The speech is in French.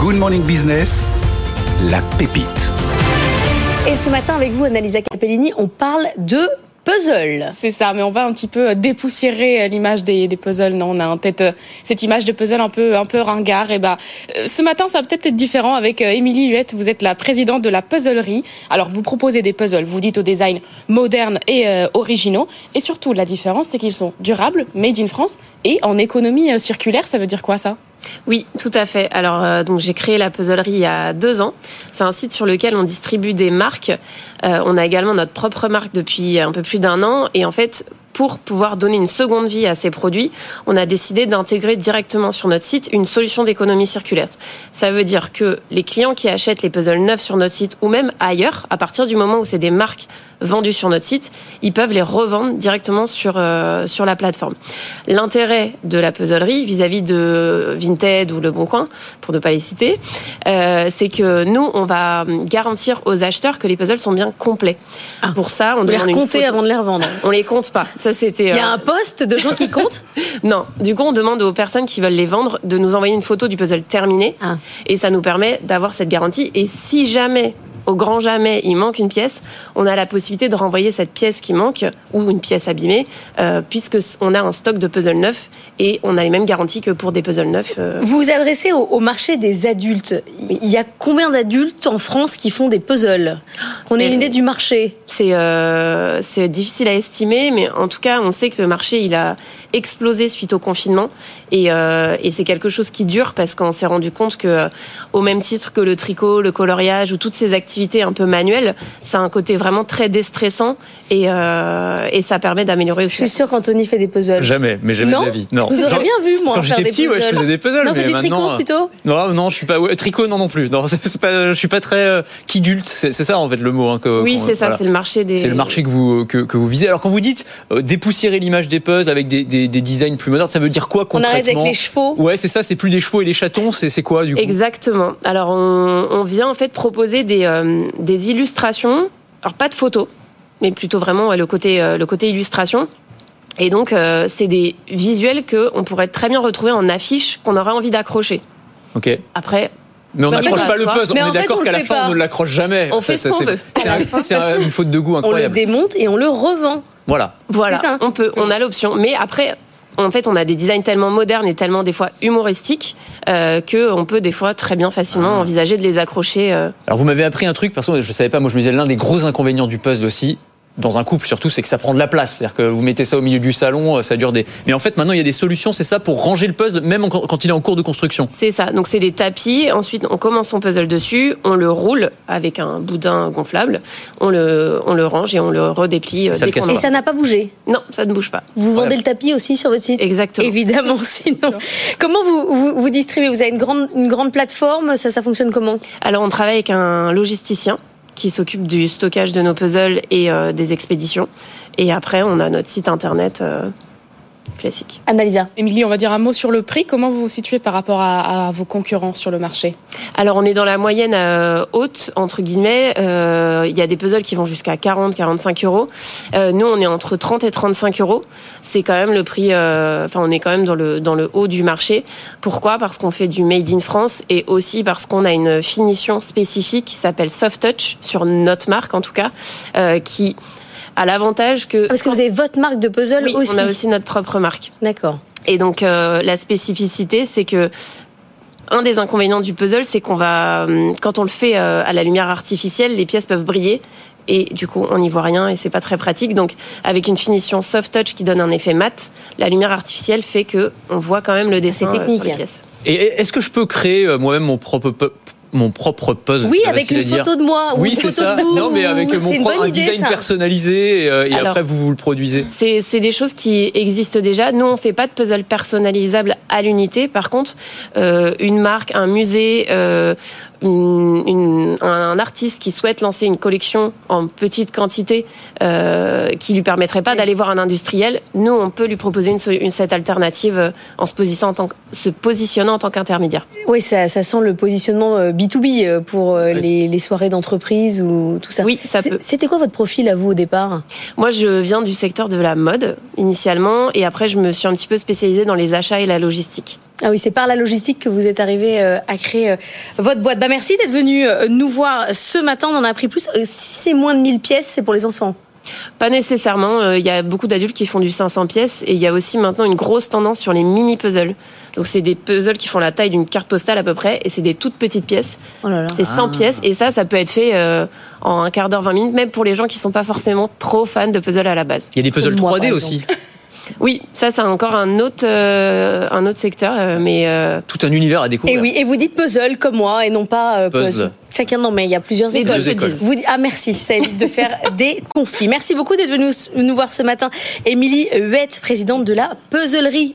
Good Morning Business, la pépite. Et ce matin, avec vous, Annalisa Capellini, on parle de puzzle. C'est ça, mais on va un petit peu dépoussiérer l'image des puzzles. Non, on a en tête cette image de puzzle un peu ringard. Et ce matin, ça va peut-être être différent avec Émilie Huette. Vous êtes la présidente de la puzzlerie. Alors, vous proposez des puzzles, vous dites au design moderne et originaux. Et surtout, la différence, c'est qu'ils sont durables, made in France et en économie circulaire. Ça veut dire quoi, ça ? Oui, tout à fait. Alors, donc j'ai créé la puzzlerie il y a 2 ans. C'est un site sur lequel on distribue des marques. On a également notre propre marque depuis un peu plus d'1 an. Et en fait, pour pouvoir donner une seconde vie à ces produits, on a décidé d'intégrer directement sur notre site une solution d'économie circulaire. Ça veut dire que les clients qui achètent les puzzles neufs sur notre site ou même ailleurs, à partir du moment où c'est des marques vendues sur notre site, ils peuvent les revendre directement sur la plateforme. L'intérêt de la puzzlerie vis-à-vis de Vinted ou Le Bon Coin, pour ne pas les citer, c'est que nous, on va garantir aux acheteurs que les puzzles sont bien complets. Pour ça, on demande les recompter avant de les revendre. On les compte pas. Ça, c'était. Il y a un poste de gens qui comptent ? Non. Du coup, on demande aux personnes qui veulent les vendre de nous envoyer une photo du puzzle terminé. Et ça nous permet d'avoir cette garantie. Et si jamais, au grand jamais, il manque une pièce, on a la possibilité de renvoyer cette pièce qui manque ou une pièce abîmée, puisque on a un stock de puzzles neufs et on a les mêmes garanties que pour des puzzles neufs. Vous vous adressez au marché des adultes. Il y a combien d'adultes en France qui font des puzzles ? On ait une idée du marché. C'est difficile à estimer, mais en tout cas, on sait que le marché il a explosé suite au confinement et c'est quelque chose qui dure parce qu'on s'est rendu compte que, au même titre que le tricot, le coloriage ou toutes ces activités un peu manuelles, ça a un côté vraiment très déstressant et ça permet d'améliorer aussi. Je suis sûre qu'Anthony fait des puzzles. Jamais de la vie. Non. Vous aurez bien vu, moi, quand faire j'étais des petit, puzzles. je faisais des puzzles. Non, mais du tricot plutôt. Non, je suis pas. Tricot, non plus. Non, c'est pas. Je suis pas très kidulte. C'est ça en fait le mot. Oui, c'est ça. Voilà. C'est le marché des. C'est le marché que vous visez. Alors quand vous dites dépoussiérer l'image des puzzles avec des designs plus modernes, ça veut dire quoi concrètement ? On arrête avec les chevaux. Ouais, c'est ça. C'est plus des chevaux et les chatons. C'est quoi du coup ? Exactement. Alors on vient en fait proposer des illustrations. Alors pas de photos, mais plutôt vraiment le côté illustration. Et donc c'est des visuels que on pourrait très bien retrouver en affiche qu'on aurait envie d'accrocher. Ok. Après. Mais on n'accroche pas le puzzle. On est d'accord qu'à la fin, on ne l'accroche jamais. On fait ce qu'on veut. C'est une faute de goût incroyable. On le démonte et on le revend. Voilà. On a l'option. Mais après, en fait, on a des designs tellement modernes et tellement des fois humoristiques qu'on peut des fois très bien facilement envisager de les accrocher. Alors vous m'avez appris un truc, parce que je ne savais pas, moi je me disais l'un des gros inconvénients du puzzle aussi, dans un couple surtout, c'est que ça prend de la place. C'est-à-dire que vous mettez ça au milieu du salon, ça dure des... Mais en fait, maintenant, il y a des solutions, c'est ça, pour ranger le puzzle, même quand il est en cours de construction. C'est ça. Donc, c'est des tapis. Ensuite, on commence son puzzle dessus, on le roule avec un boudin gonflable, on le range et on le redéplie. Et ça n'a pas bougé ? Non, ça ne bouge pas. Vous vendez le tapis aussi sur votre site ? Exactement. Évidemment, sinon. Comment vous distribuez ? Vous avez une grande plateforme ? Ça fonctionne comment ? Alors, on travaille avec un logisticien qui s'occupe du stockage de nos puzzles et des expéditions. Et après, on a notre site internet classique. Annalisa. Émilie, on va dire un mot sur le prix. Comment vous vous situez par rapport à vos concurrents sur le marché ? Alors, on est dans la moyenne haute, entre guillemets. Il y a des puzzles qui vont jusqu'à 40-45 euros. Nous, on est entre 30 et 35 euros. C'est quand même le prix... on est quand même dans le haut du marché. Pourquoi ? Parce qu'on fait du made in France et aussi parce qu'on a une finition spécifique qui s'appelle Soft Touch, sur notre marque en tout cas, qui... a l'avantage que... Parce que vous avez votre marque de puzzle aussi. Oui, on a aussi notre propre marque. D'accord. Et donc, la spécificité, c'est que un des inconvénients du puzzle, c'est qu'on va... Quand on le fait à la lumière artificielle, les pièces peuvent briller. Et du coup, on n'y voit rien et c'est pas très pratique. Donc, avec une finition soft touch qui donne un effet mat, la lumière artificielle fait que on voit quand même le dessin technique sur les pièces. Et est-ce que je peux créer moi-même mon propre puzzle? Oui, avec une photo de moi ou oui, une c'est photo ça. de vous. Non, mais avec un design personnalisé et alors, après vous le produisez. C'est des choses qui existent déjà. Nous, on fait pas de puzzle personnalisable à l'unité. Par contre, une marque, un musée, un artiste qui souhaite lancer une collection en petite quantité qui lui permettrait pas d'aller voir un industriel, nous on peut lui proposer cette alternative en se positionnant en tant qu'intermédiaire. Oui, ça sent le positionnement B2B pour les soirées d'entreprise ou tout ça. Oui, ça peut. C'était quoi votre profil à vous au départ ? Moi, je viens du secteur de la mode initialement et après je me suis un petit peu spécialisée dans les achats et la logistique. Ah oui, c'est par la logistique que vous êtes arrivé à créer votre boîte. Merci d'être venu nous voir ce matin. On en a appris plus. Si c'est moins de 1000 pièces, c'est pour les enfants? Pas nécessairement. Il y a beaucoup d'adultes qui font du 500 pièces et il y a aussi maintenant une grosse tendance sur les mini-puzzles. Donc c'est des puzzles qui font la taille d'une carte postale à peu près et c'est des toutes petites pièces. Oh là là. C'est 100 pièces et ça peut être fait en un quart d'heure, 20 minutes, même pour les gens qui sont pas forcément trop fans de puzzles à la base. Il y a des puzzles Moi, 3D par aussi. Oui, ça c'est encore un autre secteur, mais Tout un univers à découvrir. Et oui, et vous dites puzzle comme moi et non pas puzzle. Chacun, non, mais il y a plusieurs Les écoles. deux se disent. Merci, ça évite de faire des conflits. Merci beaucoup d'être venu nous voir ce matin. Émilie Huette, présidente de la Puzzlerie.